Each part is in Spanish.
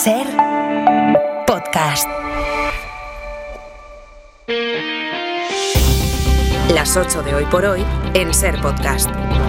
Ser Podcast. Las 8 de hoy por hoy en Ser Podcast.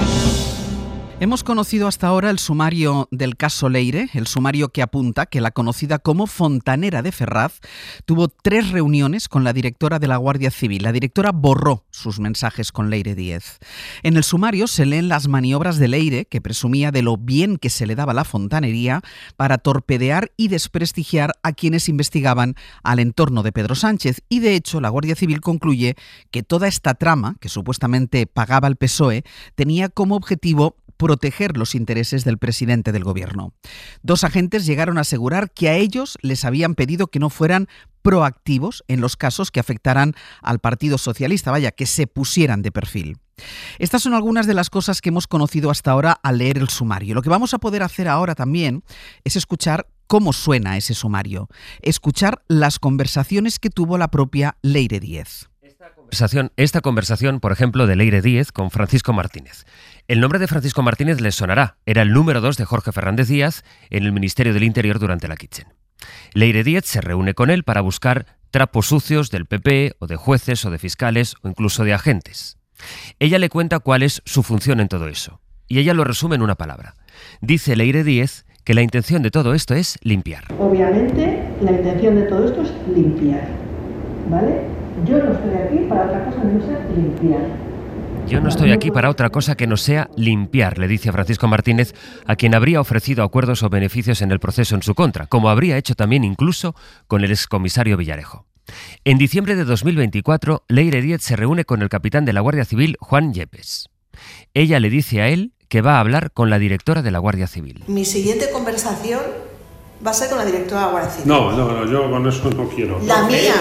Hemos conocido hasta ahora el sumario del caso Leire, el sumario que apunta que la conocida como Fontanera de Ferraz tuvo 3 reuniones con la directora de la Guardia Civil. La directora borró sus mensajes con Leire Díez. En el sumario se leen las maniobras de Leire, que presumía de lo bien que se le daba la fontanería para torpedear y desprestigiar a quienes investigaban al entorno de Pedro Sánchez. Y de hecho, la Guardia Civil concluye que toda esta trama, que supuestamente pagaba el PSOE, tenía como objetivo proteger los intereses del presidente del gobierno. 2 agentes llegaron a asegurar que a ellos les habían pedido que no fueran proactivos en los casos que afectaran al Partido Socialista, que se pusieran de perfil. Estas son algunas de las cosas que hemos conocido hasta ahora al leer el sumario. Lo que vamos a poder hacer ahora también es escuchar cómo suena ese sumario, escuchar las conversaciones que tuvo la propia Leire Díez. Esta conversación, por ejemplo, de Leire Díez con Francisco Martínez. El nombre de Francisco Martínez les sonará. Era el número 2 de Jorge Fernández Díaz en el Ministerio del Interior durante la Kitchen. Leire Díez se reúne con él para buscar trapos sucios del PP o de jueces o de fiscales o incluso de agentes. Ella le cuenta cuál es su función en todo eso. Y ella lo resume en una palabra. Dice Leire Díez que la intención de todo esto es limpiar. Obviamente, la intención de todo esto es limpiar, ¿vale? Yo no estoy aquí para otra cosa que no sea limpiar. Yo no estoy aquí para otra cosa que no sea limpiar, le dice a Francisco Martínez, a quien habría ofrecido acuerdos o beneficios en el proceso en su contra, como habría hecho también incluso con el excomisario Villarejo. En diciembre de 2024, Leire Díez se reúne con el capitán de la Guardia Civil, Juan Yepes. Ella le dice a él que va a hablar con la directora de la Guardia Civil. Mi siguiente conversación va a ser con la directora de la Guardia Civil. No, yo con eso no quiero. La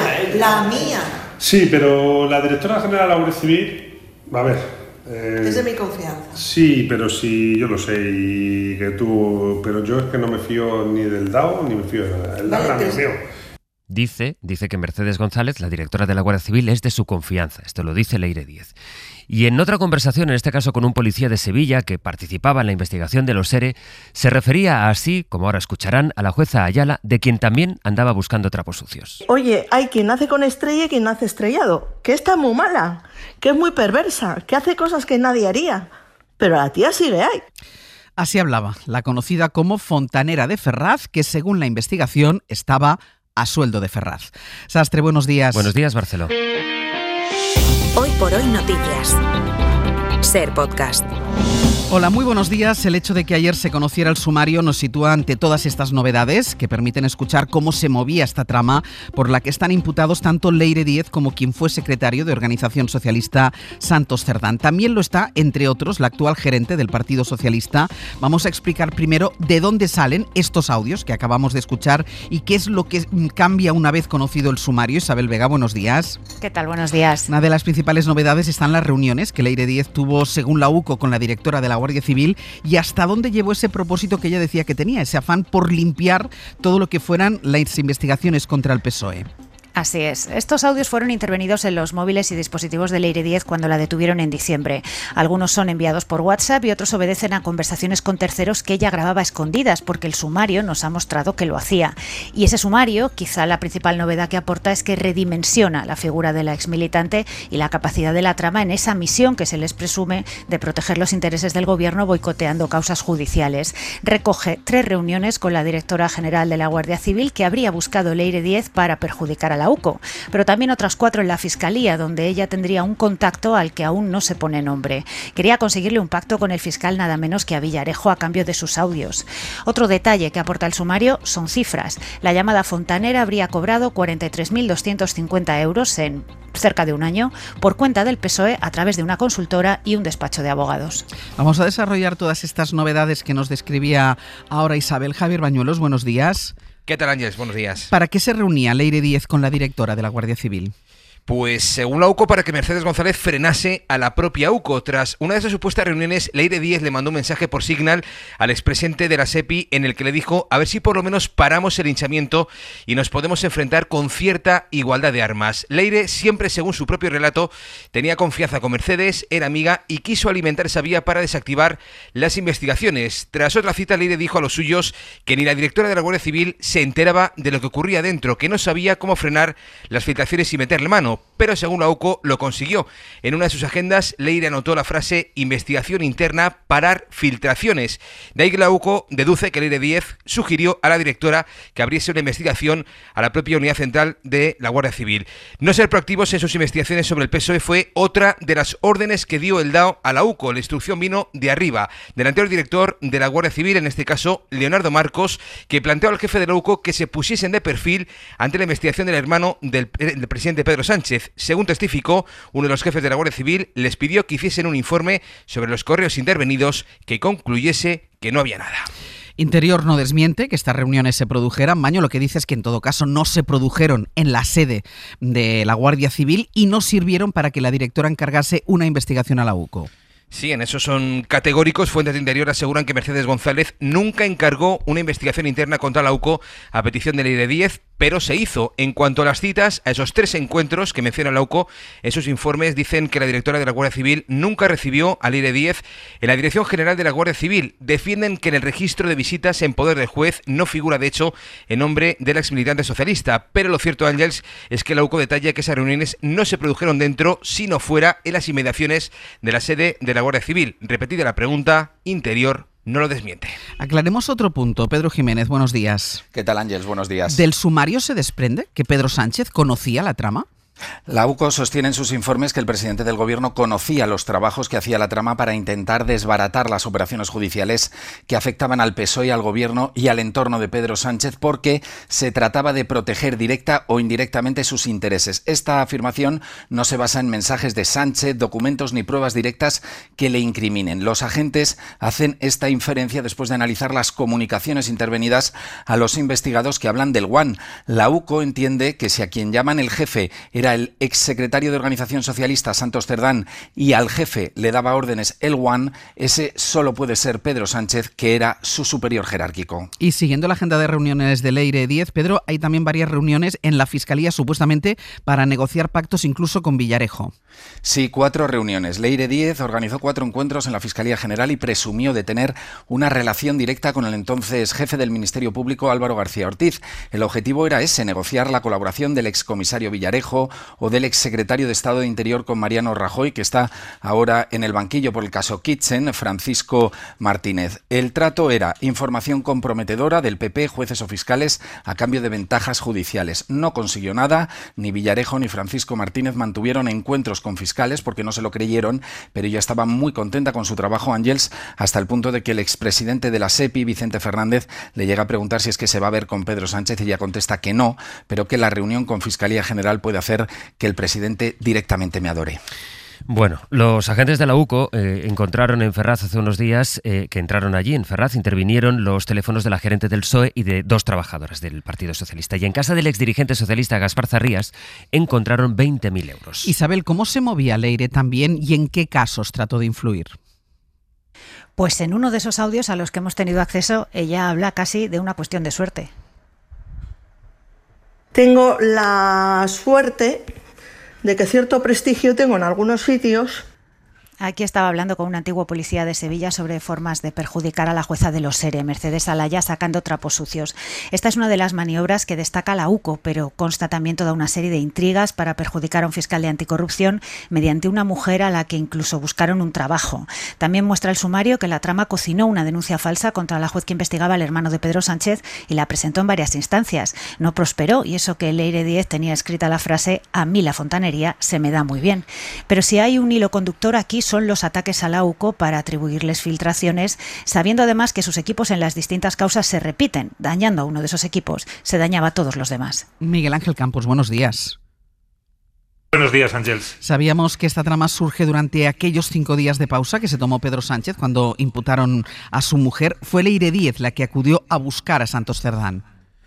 mía. Sí, pero la directora general de la Guardia Civil, a ver... es de mi confianza. Sí, pero sí, yo lo sé, y que tú... Pero yo es que no me fío ni del DAO, ni me fío de nada. El DAO es mío. Dice que Mercedes González, la directora de la Guardia Civil, es de su confianza. Esto lo dice Leire Díez. Y en otra conversación, en este caso con un policía de Sevilla que participaba en la investigación de los ERE, se refería así, como ahora escucharán, a la jueza Ayala, de quien también andaba buscando trapos sucios. Oye, hay quien nace con estrella y quien nace estrellado, que está muy mala, que es muy perversa, que hace cosas que nadie haría, pero a la tía sigue ahí. Así hablaba la conocida como Fontanera de Ferraz, que según la investigación estaba a sueldo de Ferraz. Sastre, buenos días. Buenos días, Barceló. Hoy por hoy noticias. Ser Podcast. Hola, muy buenos días. El hecho de que ayer se conociera el sumario nos sitúa ante todas estas novedades que permiten escuchar cómo se movía esta trama por la que están imputados tanto Leire Díez como quien fue secretario de Organización Socialista, Santos Cerdán. También lo está, entre otros, la actual gerente del Partido Socialista. Vamos a explicar primero de dónde salen estos audios que acabamos de escuchar y qué es lo que cambia una vez conocido el sumario. Isabel Vega, buenos días. ¿Qué tal? Buenos días. Una de las principales novedades están las reuniones que Leire Díez tuvo, según la UCO, con la directora de la Guardia Civil y hasta dónde llevó ese propósito que ella decía que tenía, ese afán por limpiar todo lo que fueran las investigaciones contra el PSOE. Así es. Estos audios fueron intervenidos en los móviles y dispositivos de Leire Díez cuando la detuvieron en diciembre. Algunos son enviados por WhatsApp y otros obedecen a conversaciones con terceros que ella grababa a escondidas, porque el sumario nos ha mostrado que lo hacía. Y ese sumario, quizá la principal novedad que aporta es que redimensiona la figura de la exmilitante y la capacidad de la trama en esa misión que se les presume de proteger los intereses del gobierno boicoteando causas judiciales. Recoge 3 reuniones con la directora general de la Guardia Civil que habría buscado Leire Díez para perjudicar a la UCO, pero también otras 4 en la Fiscalía, donde ella tendría un contacto al que aún no se pone nombre. Quería conseguirle un pacto con el fiscal nada menos que a Villarejo a cambio de sus audios. Otro detalle que aporta el sumario son cifras. La llamada Fontanera habría cobrado 43.250 euros en cerca de un año por cuenta del PSOE a través de una consultora y un despacho de abogados. Vamos a desarrollar todas estas novedades que nos describía ahora Isabel. Javier Bañuelos, buenos días. ¿Qué tal, Ángeles? Buenos días. ¿Para qué se reunía Leire Díez con la directora de la Guardia Civil? Pues según la UCO, para que Mercedes González frenase a la propia UCO. Tras una de esas supuestas reuniones, Leire Díez le mandó un mensaje por Signal al expresidente de la SEPI en el que le dijo a ver si por lo menos paramos el hinchamiento y nos podemos enfrentar con cierta igualdad de armas. Leire, siempre según su propio relato, tenía confianza con Mercedes, era amiga y quiso alimentar esa vía para desactivar las investigaciones. Tras otra cita, Leire dijo a los suyos que ni la directora de la Guardia Civil se enteraba de lo que ocurría dentro, que no sabía cómo frenar las filtraciones y meterle mano. Pero según la UCO lo consiguió. En una de sus agendas, Leire anotó la frase investigación interna, parar filtraciones. De ahí que la UCO deduce que Leire Díez sugirió a la directora que abriese una investigación a la propia unidad central de la Guardia Civil. No ser proactivos en sus investigaciones sobre el PSOE fue otra de las órdenes que dio el DAO a la UCO. La instrucción vino de arriba, del anterior director de la Guardia Civil, en este caso Leonardo Marcos, que planteó al jefe de la UCO que se pusiesen de perfil ante la investigación del hermano del presidente Pedro Sánchez. Según testificó, uno de los jefes de la Guardia Civil les pidió que hiciesen un informe sobre los correos intervenidos que concluyese que no había nada. Interior no desmiente que estas reuniones se produjeran. Maño lo que dice es que en todo caso no se produjeron en la sede de la Guardia Civil y no sirvieron para que la directora encargase una investigación a la UCO. Sí, en eso son categóricos. Fuentes de Interior aseguran que Mercedes González nunca encargó una investigación interna contra la UCO a petición de Leire Díez, pero se hizo. En cuanto a las citas, a esos 3 encuentros que menciona la UCO, esos informes dicen que la directora de la Guardia Civil nunca recibió a Leire Díez en la Dirección General de la Guardia Civil. Defienden que en el registro de visitas en poder del juez no figura, de hecho, el nombre del exmilitante socialista. Pero lo cierto, Ángels, es que la UCO detalla que esas reuniones no se produjeron dentro, sino fuera, en las inmediaciones de la sede de la Guardia Civil. Repetida la pregunta, Interior no lo desmiente. Aclaremos otro punto. Pedro Jiménez, buenos días. ¿Qué tal, Ángels? Buenos días. ¿Del sumario se desprende que Pedro Sánchez conocía la trama? La UCO sostiene en sus informes que el presidente del Gobierno conocía los trabajos que hacía la trama para intentar desbaratar las operaciones judiciales que afectaban al PSOE, al Gobierno y al entorno de Pedro Sánchez, porque se trataba de proteger directa o indirectamente sus intereses. Esta afirmación no se basa en mensajes de Sánchez, documentos ni pruebas directas que le incriminen. Los agentes hacen esta inferencia después de analizar las comunicaciones intervenidas a los investigados que hablan del One. La UCO entiende que si a quien llaman el jefe era el exsecretario de Organización Socialista Santos Cerdán y al jefe le daba órdenes el One, ese solo puede ser Pedro Sánchez, que era su superior jerárquico. Y siguiendo la agenda de reuniones de Leire Díez, Pedro, hay también varias reuniones en la Fiscalía supuestamente para negociar pactos incluso con Villarejo. Sí, 4 reuniones. Leire Díez organizó 4 encuentros en la Fiscalía General y presumió de tener una relación directa con el entonces jefe del Ministerio Público, Álvaro García Ortiz. El objetivo era ese, negociar la colaboración del excomisario Villarejo o del exsecretario de Estado de Interior con Mariano Rajoy, que está ahora en el banquillo por el caso Kitchen, Francisco Martínez. El trato era información comprometedora del PP, jueces o fiscales, a cambio de ventajas judiciales. No consiguió nada, ni Villarejo ni Francisco Martínez mantuvieron encuentros con fiscales porque no se lo creyeron, pero ella estaba muy contenta con su trabajo, Ángels, hasta el punto de que el expresidente de la SEPI, Vicente Fernández, le llega a preguntar si es que se va a ver con Pedro Sánchez y ella contesta que no, pero que la reunión con Fiscalía General puede hacer que el presidente directamente me adore. Bueno, los agentes de la UCO encontraron en Ferraz hace unos días que entraron allí en Ferraz, intervinieron los teléfonos de la gerente del PSOE y de 2 trabajadoras del Partido Socialista. Y en casa del exdirigente socialista Gaspar Zarrías encontraron 20.000 euros. Isabel, ¿cómo se movía Leire también y en qué casos trató de influir? Pues en uno de esos audios a los que hemos tenido acceso, ella habla casi de una cuestión de suerte. Tengo la suerte de que cierto prestigio tengo en algunos sitios. Aquí estaba hablando con un antiguo policía de Sevilla sobre formas de perjudicar a la jueza de los SERE, Mercedes Alaya, sacando trapos sucios. Esta es una de las maniobras que destaca la UCO, pero consta también toda una serie de intrigas para perjudicar a un fiscal de anticorrupción mediante una mujer a la que incluso buscaron un trabajo. También muestra el sumario que la trama cocinó una denuncia falsa contra la juez que investigaba al hermano de Pedro Sánchez y la presentó en varias instancias. No prosperó, y eso que Leire Díez tenía escrita la frase «A mí la fontanería se me da muy bien». Pero si hay un hilo conductor aquí, son los ataques a la UCO para atribuirles filtraciones, sabiendo además que sus equipos en las distintas causas se repiten. Dañando a uno de esos equipos, se dañaba a todos los demás. Miguel Ángel Campos, buenos días. Buenos días, Ángels. Sabíamos que esta trama surge durante aquellos 5 días de pausa que se tomó Pedro Sánchez cuando imputaron a su mujer. Fue Leire Díez la que acudió a buscar a Santos Cerdán.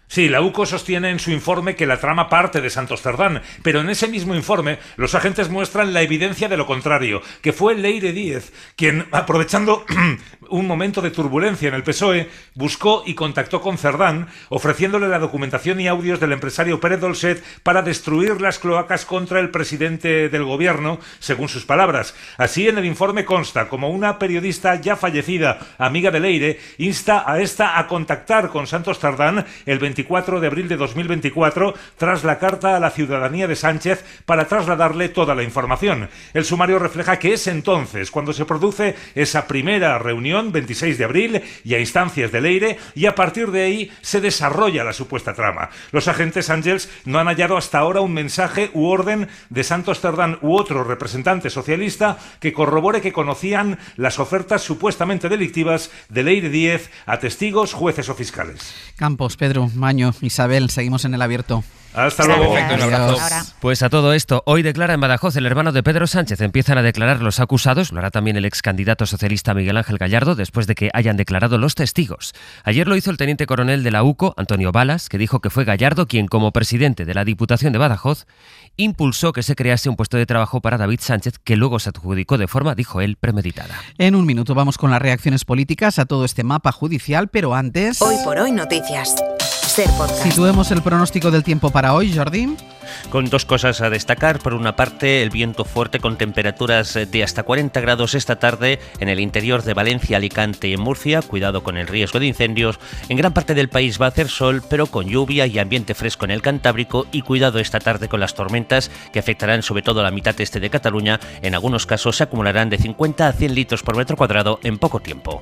Sí, la UCO sostiene en su informe que la trama parte de Santos Cerdán, pero en ese mismo informe los agentes muestran la evidencia de lo contrario, que fue Leire Díez quien, aprovechando un momento de turbulencia en el PSOE, buscó y contactó con Cerdán, ofreciéndole la documentación y audios del empresario Pérez Dolcet para destruir las cloacas contra el presidente del gobierno, según sus palabras. Así, en el informe consta como una periodista ya fallecida, amiga de Leire, insta a esta a contactar con Santos Cerdán el 24 de abril de 2024 tras la carta a la ciudadanía de Sánchez para trasladarle toda la información. El sumario refleja que es entonces cuando se produce esa primera reunión, 26 de abril, y a instancias de Leire, y a partir de ahí se desarrolla la supuesta trama. Los agentes Ángels no han hallado hasta ahora un mensaje u orden de Santos Cerdán u otro representante socialista que corrobore que conocían las ofertas supuestamente delictivas de Leire Díez a testigos, jueces o fiscales. Campos, Pedro, Maño, Isabel, seguimos en el abierto. Hasta luego. Perfecto, un abrazo. Pues a todo esto, hoy declara en Badajoz el hermano de Pedro Sánchez. Empiezan a declarar los acusados, lo hará también el ex candidato socialista Miguel Ángel Gallardo, después de que hayan declarado los testigos. Ayer lo hizo el teniente coronel de la UCO, Antonio Balas, que dijo que fue Gallardo quien, como presidente de la Diputación de Badajoz, impulsó que se crease un puesto de trabajo para David Sánchez, que luego se adjudicó de forma, dijo él, premeditada. En un minuto vamos con las reacciones políticas a todo este mapa judicial, pero antes... Hoy por hoy noticias. Ser Podcast. Situemos el pronóstico del tiempo para hoy, Jordi. Con dos cosas a destacar. Por una parte, el viento fuerte con temperaturas de hasta 40 grados esta tarde en el interior de Valencia, Alicante y en Murcia. Cuidado con el riesgo de incendios. En gran parte del país va a hacer sol, pero con lluvia y ambiente fresco en el Cantábrico. Y cuidado esta tarde con las tormentas que afectarán sobre todo la mitad este de Cataluña. En algunos casos se acumularán de 50 a 100 litros por metro cuadrado en poco tiempo.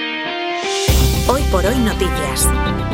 Hoy por hoy noticias.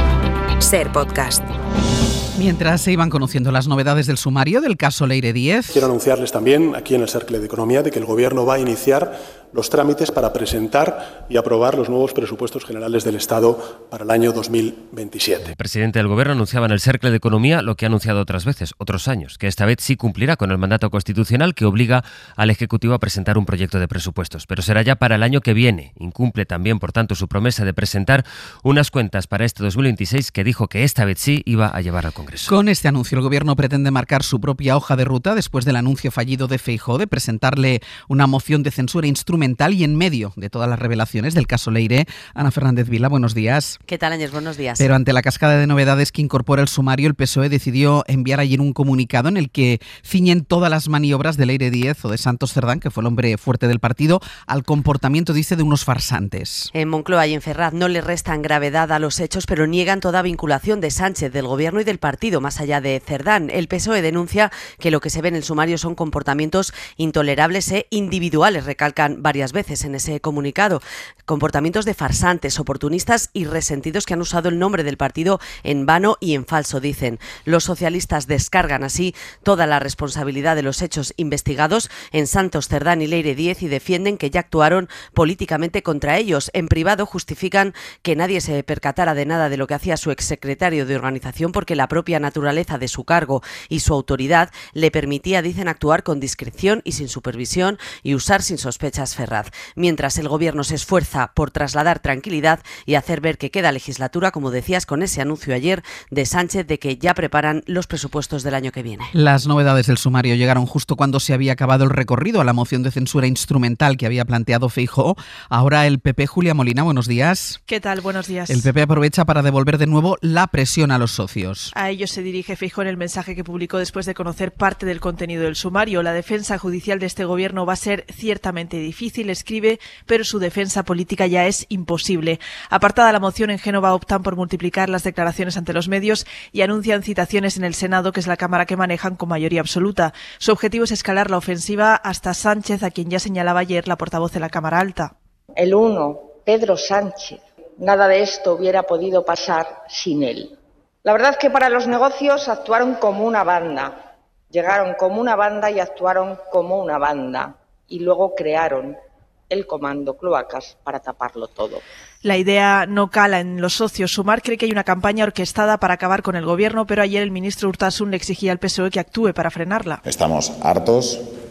Ser Podcast. Mientras se iban conociendo las novedades del sumario del caso Leire Díez. Quiero anunciarles también aquí en el Cercle de Economía de que el Gobierno va a iniciar los trámites para presentar y aprobar los nuevos presupuestos generales del Estado para el año 2027. El presidente del Gobierno anunciaba en el Cercle de Economía lo que ha anunciado otras veces, otros años, que esta vez sí cumplirá con el mandato constitucional que obliga al Ejecutivo a presentar un proyecto de presupuestos, pero será ya para el año que viene. Incumple también, por tanto, su promesa de presentar unas cuentas para este 2026 que dijo que esta vez sí iba a llevar al Congreso. Con este anuncio, el Gobierno pretende marcar su propia hoja de ruta después del anuncio fallido de Feijóo de presentarle una moción de censura instrumental y en medio de todas las revelaciones del caso Leire. Ana Fernández Vila, buenos días. ¿Qué tal, Ángel? Buenos días. Pero ante la cascada de novedades que incorpora el sumario, el PSOE decidió enviar ayer un comunicado en el que ciñen todas las maniobras de Leire Díez o de Santos Cerdán, que fue el hombre fuerte del partido, al comportamiento, dice, de unos farsantes. En Moncloa y en Ferraz no le restan gravedad a los hechos, pero niegan toda vinculación de Sánchez, del Gobierno y del partido, más allá de Cerdán. El PSOE denuncia que lo que se ve en el sumario son comportamientos intolerables e individuales, recalcan varias veces en ese comunicado. Comportamientos de farsantes, oportunistas y resentidos que han usado el nombre del partido en vano y en falso, dicen. Los socialistas descargan así toda la responsabilidad de los hechos investigados en Santos Cerdán y Leire Díez y defienden que ya actuaron políticamente contra ellos. En privado justifican que nadie se percatara de nada de lo que hacía su exsecretario de organización porque la propia naturaleza de su cargo y su autoridad le permitía, dicen, actuar con discreción y sin supervisión y usar sin sospechas Ferraz. Mientras el Gobierno se esfuerza por trasladar tranquilidad y hacer ver que queda legislatura, como decías, con ese anuncio ayer de Sánchez de que ya preparan los presupuestos del año que viene. Las novedades del sumario llegaron justo cuando se había acabado el recorrido a la moción de censura instrumental que había planteado Feijóo. Ahora el PP, Julia Molina, buenos días. ¿Qué tal? Buenos días. El PP aprovecha para devolver de nuevo la presión a los socios. A ellos se dirige Feijóo en el mensaje que publicó después de conocer parte del contenido del sumario. La defensa judicial de este Gobierno va a ser ciertamente difícil, escribe, pero su defensa política ya es imposible. Apartada la moción, en Génova optan por multiplicar las declaraciones ante los medios y anuncian citaciones en el Senado, que es la Cámara que manejan con mayoría absoluta. Su objetivo es escalar la ofensiva hasta Sánchez, a quien ya señalaba ayer la portavoz de la Cámara Alta. El uno, Pedro Sánchez. Nada de esto hubiera podido pasar sin él. La verdad es que para los negocios actuaron como una banda. Llegaron como una banda y actuaron como una banda. Y luego crearon el comando Cloacas para taparlo todo. La idea no cala en los socios. Sumar cree que hay una campaña orquestada para acabar con el Gobierno, pero ayer el ministro Urtasun le exigía al PSOE que actúe para frenarla. Estamos hartos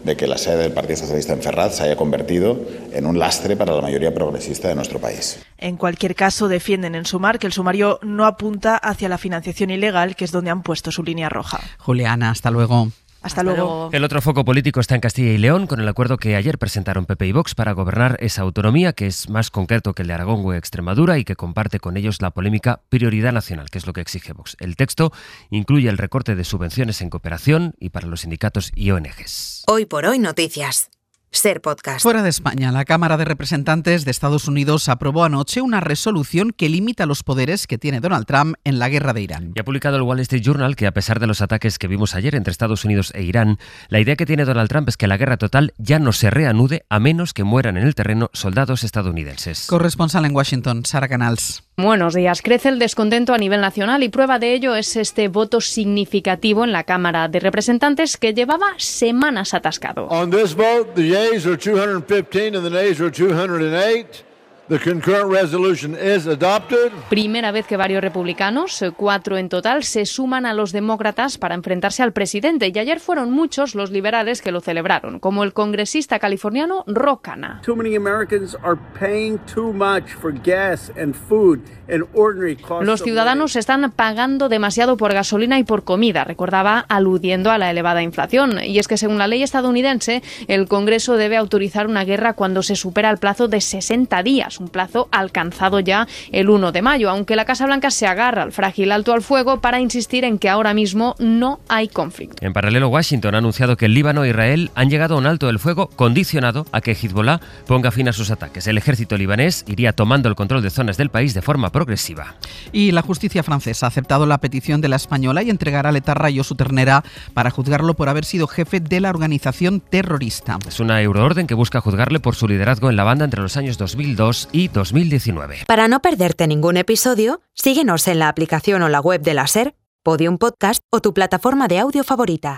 de que la sede del Partido Socialista en Ferraz se haya convertido en un lastre para la mayoría progresista de nuestro país. En cualquier caso, defienden en Sumar que el sumario no apunta hacia la financiación ilegal, que es donde han puesto su línea roja. Juliana, hasta luego. Hasta luego. El otro foco político está en Castilla y León, con el acuerdo que ayer presentaron PP y Vox para gobernar esa autonomía, que es más concreto que el de Aragón o Extremadura y que comparte con ellos la polémica prioridad nacional, que es lo que exige Vox. El texto incluye el recorte de subvenciones en cooperación y para los sindicatos y ONGs. Hoy por hoy noticias. Ser Podcast. Fuera de España, la Cámara de Representantes de Estados Unidos aprobó anoche una resolución que limita los poderes que tiene Donald Trump en la guerra de Irán. Y ha publicado el Wall Street Journal que, a pesar de los ataques que vimos ayer entre Estados Unidos e Irán, la idea que tiene Donald Trump es que la guerra total ya no se reanude a menos que mueran en el terreno soldados estadounidenses. Corresponsal en Washington, Sara Canals. Buenos días. Crece el descontento a nivel nacional y prueba de ello es este voto significativo en la Cámara de Representantes que llevaba semanas atascado. On this vote, the yeas are 215 and the nays are 208. The concurrent resolution is adopted. Primera vez que varios republicanos, 4 en total, se suman a los demócratas para enfrentarse al presidente. Y ayer fueron muchos los liberales que lo celebraron, como el congresista californiano Ro Khanna. Too many Americans are paying too much for gas and food and ordinary costs. Los ciudadanos están pagando demasiado por gasolina y por comida, recordaba, aludiendo a la elevada inflación. Y es que según la ley estadounidense, el Congreso debe autorizar una guerra cuando se supera el plazo de 60 días. Un plazo alcanzado ya el 1 de mayo, aunque la Casa Blanca se agarra al frágil alto al fuego para insistir en que ahora mismo no hay conflicto. En paralelo, Washington ha anunciado que el Líbano e Israel han llegado a un alto del fuego condicionado a que Hezbollah ponga fin a sus ataques. El ejército libanés iría tomando el control de zonas del país de forma progresiva. Y la justicia francesa ha aceptado la petición de la española y entregará a Etarra Josu Ternera para juzgarlo por haber sido jefe de la organización terrorista. Es una euroorden que busca juzgarle por su liderazgo en la banda entre los años 2002 y 2019. Para no perderte ningún episodio, síguenos en la aplicación o la web de la SER, Podium Podcast o tu plataforma de audio favorita.